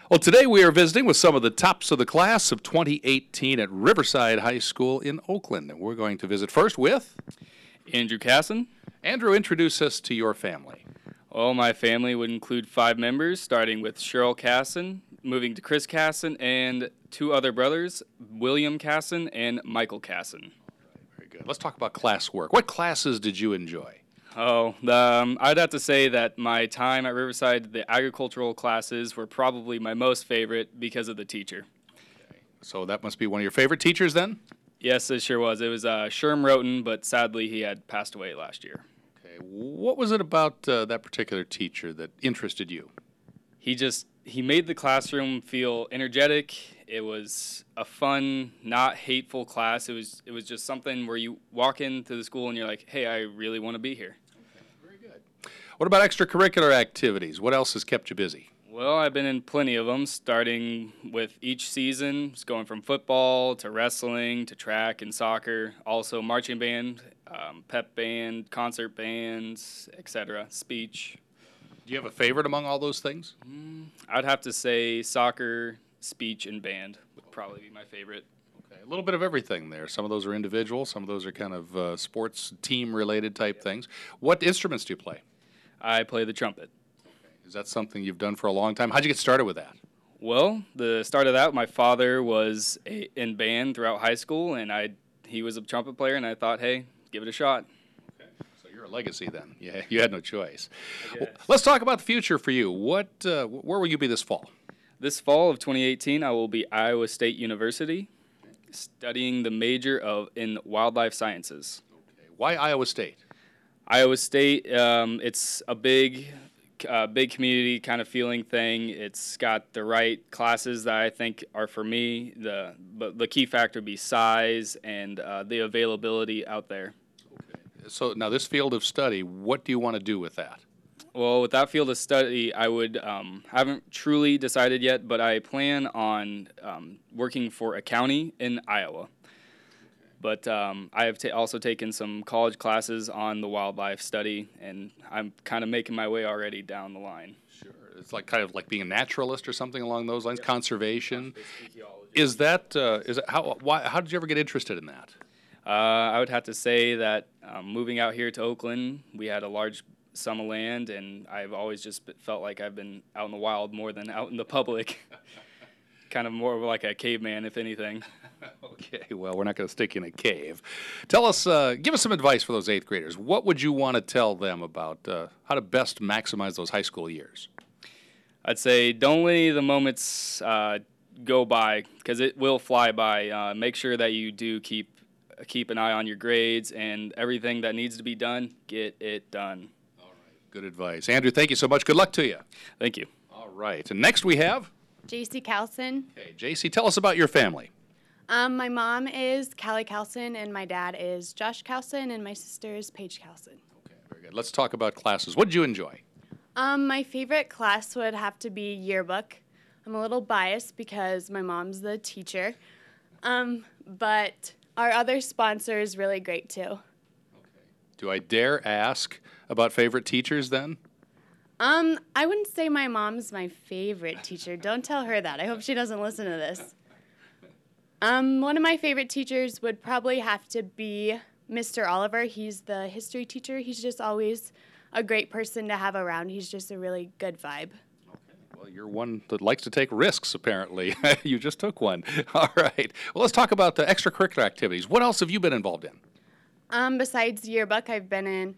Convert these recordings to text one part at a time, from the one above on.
Well, today we are visiting with some of the tops of the class of 2018 at Riverside High School in Oakland. And we're going to visit first with Andrew Casson. Andrew. Introduce us to your family. Well, my family would include 5 members, starting with Cheryl Casson, moving to Chris Casson, and 2 other brothers, William Casson and Michael Casson. Very good. Let's talk about classwork. What classes did you enjoy? I'd have to say that my time at Riverside, the agricultural classes were probably my most favorite because of the teacher. Okay. So that must be one of your favorite teachers then? Yes, it sure was. It was Sherm Roten, but sadly he had passed away last year. Okay. What was it about that particular teacher that interested you? He made the classroom feel energetic. It was a fun, not hateful class. It was just something where you walk into the school and you're like, hey, I really want to be here. Very good. What about extracurricular activities? What else has kept you busy? Well, I've been in plenty of them, starting with each season, just going from football to wrestling to track and soccer, also marching band, pep band, concert bands, etc., speech. Do you have a favorite among all those things? I'd have to say soccer, speech, and band would probably be my favorite. Okay, a little bit of everything there. Some of those are individual, some of those are kind of sports team-related type things. What instruments do you play? I play the trumpet. Is that something you've done for a long time? How'd you get started with that? Well, the start of that, my father was in band throughout high school, and he was a trumpet player, and I thought, hey, give it a shot. Okay, so you're a legacy then. Yeah, you had no choice. Well, let's talk about the future for you. Where will you be this fall? This fall of 2018, I will be Iowa State University, studying the major in wildlife sciences. Okay, why Iowa State? Iowa State, it's a big community kind of feeling thing. It's got the right classes that I think are for me. But the key factor would be size and the availability out there. Okay. So now this field of study, what do you want to do with that? Well, with that field of study, I haven't truly decided yet, but I plan on working for a county in Iowa. But I have also taken some college classes on the wildlife study, and I'm kind of making my way already down the line. Sure. It's kind of like being a naturalist or something along those lines, conservation. How did you ever get interested in that? I would have to say that moving out here to Oakland, we had a large sum of land, and I've always just felt like I've been out in the wild more than out in the public. Kind of more like a caveman, if anything. Okay, well, we're not going to stick you in a cave. Tell us, give us some advice for those 8th graders. What would you want to tell them about how to best maximize those high school years? I'd say don't let any of the moments go by, because it will fly by. Make sure that you do keep an eye on your grades, and everything that needs to be done, get it done. All right, good advice. Andrew, thank you so much. Good luck to you. Thank you. All right, and next we have JC Calson. Okay, JC, tell us about your family. My mom is Callie Calson, and my dad is Josh Calson, and my sister is Paige Calson. Okay, very good. Let's talk about classes. What did you enjoy? My favorite class would have to be yearbook. I'm a little biased because my mom's the teacher, but our other sponsor is really great too. Okay. Do I dare ask about favorite teachers then? I wouldn't say my mom's my favorite teacher. Don't tell her that. I hope she doesn't listen to this. One of my favorite teachers would probably have to be Mr. Oliver. He's the history teacher. He's just always a great person to have around. He's just a really good vibe. Okay. Well, you're one that likes to take risks, apparently. You just took one. All right. Well, let's talk about the extracurricular activities. What else have you been involved in? Besides yearbook, I've been in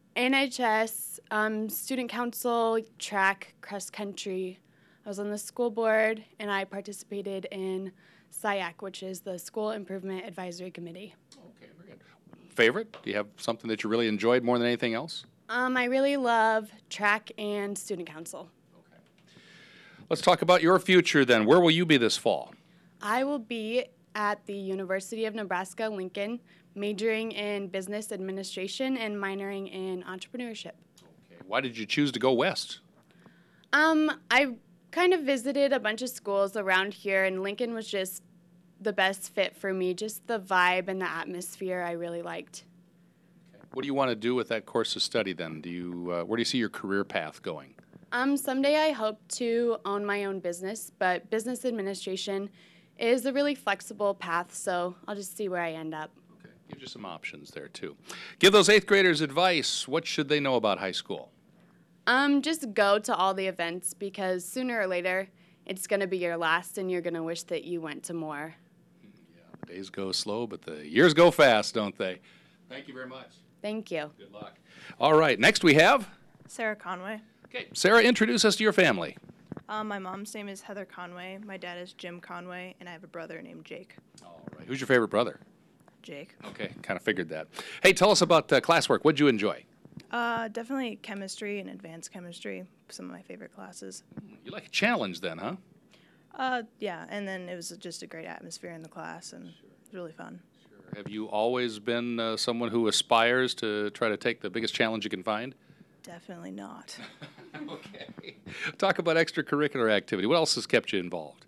NHS, student council, track, cross country. I was on the school board, and I participated in SIAC, which is the School Improvement Advisory Committee. Okay, very good. Favorite? Do you have something that you really enjoyed more than anything else? I really love track and student council. Okay. Let's talk about your future then. Where will you be this fall? I will be at the University of Nebraska-Lincoln, majoring in business administration and minoring in entrepreneurship. Okay. Why did you choose to go west? I kind of visited a bunch of schools around here, and Lincoln was just the best fit for me. Just the vibe and the atmosphere I really liked. Okay. What do you want to do with that course of study then? Where do you see your career path going? Someday I hope to own my own business, but business administration is a really flexible path, so I'll just see where I end up. Okay. Gives you some options there, too. Give those eighth graders advice. What should they know about high school? Just go to all the events because sooner or later it's going to be your last and you're going to wish that you went to more. The days go slow, but the years go fast, don't they? Thank you very much. Thank you. Good luck. All right, next we have. Sarah Conway. Okay, Sarah, introduce us to your family. My mom's name is Heather Conway. My dad is Jim Conway, and I have a brother named Jake. All right, who's your favorite brother? Jake. Okay, kind of figured that. Hey, tell us about classwork. What'd you enjoy? Definitely chemistry and advanced chemistry, some of my favorite classes. You like a challenge then, huh? Yeah, and then it was just a great atmosphere in the class, and it was really fun. Have you always been someone who aspires to try to take the biggest challenge you can find? Definitely not. Okay. Talk about extracurricular activity. What else has kept you involved?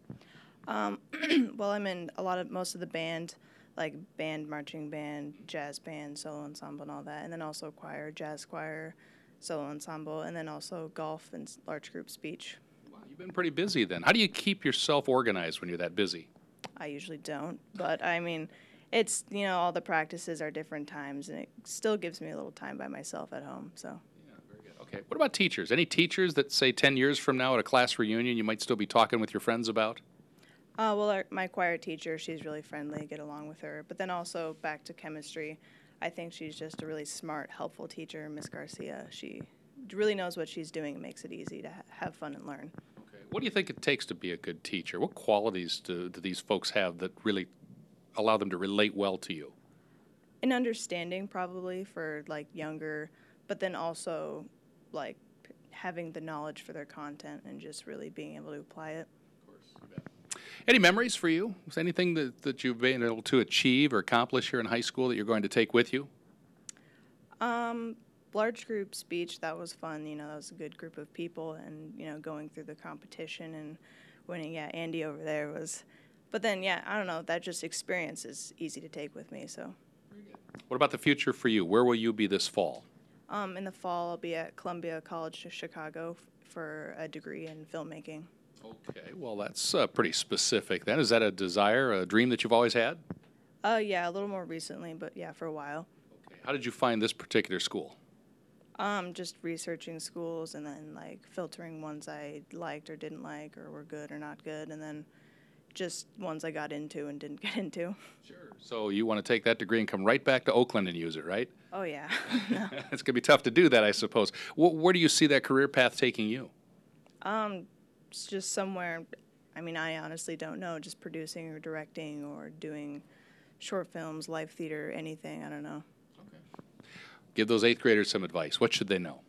Well, I'm in most of the band, like band, marching band, jazz band, solo ensemble, and all that, and then also choir, jazz choir, solo ensemble, and then also golf and large group speech. Wow, you've been pretty busy then. How do you keep yourself organized when you're that busy? I usually don't, but I mean, it's, all the practices are different times, and it still gives me a little time by myself at home, so. Yeah, very good. Okay. What about teachers? Any teachers that, say, 10 years from now at a class reunion you might still be talking with your friends about? Well, my choir teacher, she's really friendly, get along with her. But then also back to chemistry, I think she's just a really smart, helpful teacher, Miss Garcia. She really knows what she's doing and makes it easy to have fun and learn. Okay. What do you think it takes to be a good teacher? What qualities do these folks have that really allow them to relate well to you? An understanding, probably, for, younger, but then also, having the knowledge for their content and just really being able to apply it. Any memories for you? Was anything that you've been able to achieve or accomplish here in high school that you're going to take with you? Large group speech, that was fun. That was a good group of people, and, going through the competition and winning. Yeah, Andy over there was. But then, yeah, I don't know. That just experience is easy to take with me, so. What about the future for you? Where will you be this fall? In the fall, I'll be at Columbia College Chicago for a degree in filmmaking. Okay, well, that's pretty specific then. Is that a desire, a dream that you've always had? Yeah, a little more recently, but yeah, for a while. Okay. How did you find this particular school? Just researching schools and then, filtering ones I liked or didn't like or were good or not good, and then just ones I got into and didn't get into. Sure. So you want to take that degree and come right back to Oakland and use it, right? Oh, yeah. It's going to be tough to do that, I suppose. Where do you see that career path taking you? It's just somewhere, I honestly don't know, just producing or directing or doing short films, live theater, anything, I don't know. Okay. Give those eighth graders some advice. What should they know?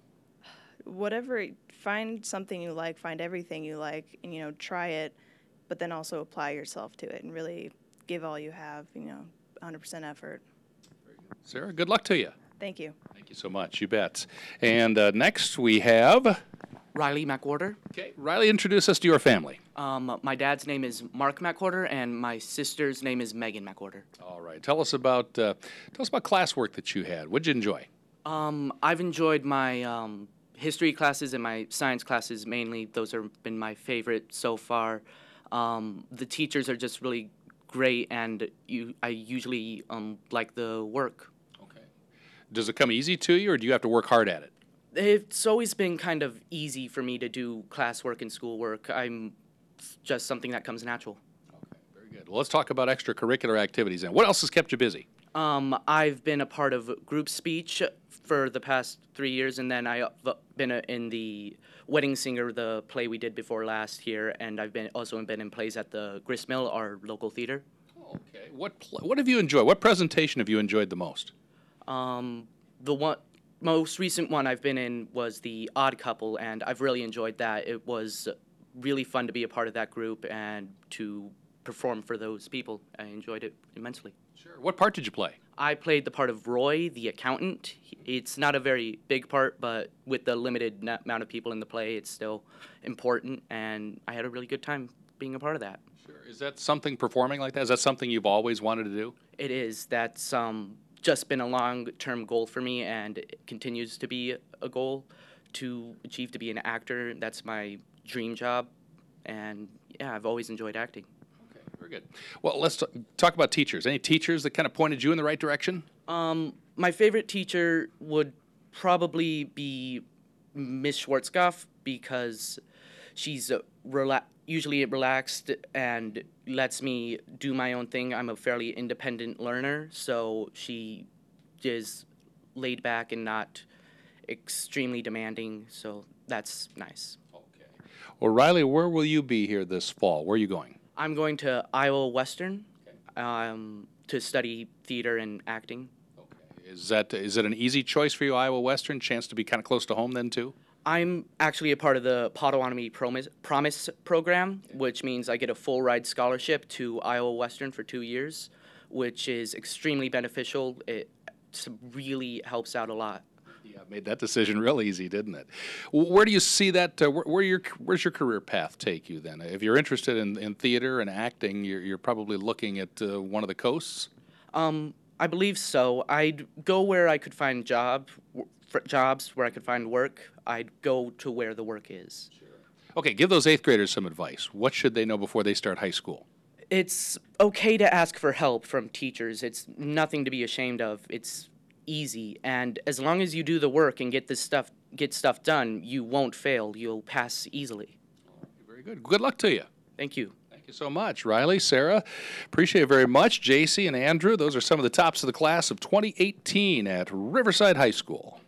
Find something you like, find everything you like, and, try it, but then also apply yourself to it and really give all you have, 100% effort. Sarah, good luck to you. Thank you. Thank you so much. You bet. And next we have... Riley McWhorter. Okay, Riley, introduce us to your family. My dad's name is Mark McWhorter, and my sister's name is Megan McWhorter. All right, tell us about classwork that you had. What'd you enjoy? I've enjoyed my history classes and my science classes mainly. Those have been my favorite so far. The teachers are just really great, and I usually like the work. Okay. Does it come easy to you, or do you have to work hard at it? It's always been kind of easy for me to do classwork and schoolwork. It's just something that comes natural. Okay, very good. Well, let's talk about extracurricular activities then. What else has kept you busy? I've been a part of group speech for the past 3 years, and then I've been in the Wedding Singer, the play we did before last here, and I've also been in plays at the Grist Mill, our local theater. Oh, okay. What have you enjoyed? What presentation have you enjoyed the most? The most recent one I've been in was The Odd Couple, and I've really enjoyed that. It was really fun to be a part of that group and to perform for those people. I enjoyed it immensely. Sure. What part did you play? I played the part of Roy, the accountant. It's not a very big part, but with the limited amount of people in the play, it's still important, and I had a really good time being a part of that. Sure. Is that something, performing like that, is that something you've always wanted to do? It is. That's just been a long-term goal for me, and it continues to be a goal to achieve to be an actor. That's my dream job, and yeah, I've always enjoyed acting. Okay, very good. Well, let's talk about teachers. Any teachers that kind of pointed you in the right direction? My favorite teacher would probably be Miss Schwarzkopf because she's usually relaxed and lets me do my own thing. I'm a fairly independent learner, so she is laid back and not extremely demanding, so that's nice. Okay. Well, Riley, where will you be here this fall? Where are you going? I'm going to Iowa Western to study theater and acting. Okay. Is it an easy choice for you, Iowa Western? Chance to be kind of close to home then, too? I'm actually a part of the Potawatomi Promise program, which means I get a full ride scholarship to Iowa Western for 2 years, which is extremely beneficial. It really helps out a lot. Yeah, made that decision real easy, didn't it? Where do you see that? Where's your career path take you then? If you're interested in theater and acting, you're probably looking at one of the coasts. I believe so. I'd go where I could find jobs where I could find work. I'd go to where the work is. Okay, give those 8th graders some advice. What should they know before they start high school? It's okay to ask for help from teachers. It's nothing to be ashamed of. It's easy, and as long as you do the work and get stuff done, you won't fail. You'll pass easily. Very good. Good luck to you. Thank you. Thank you so much, Riley, Sarah. Appreciate it very much. JC and Andrew, those are some of the tops of the class of 2018 at Riverside High School.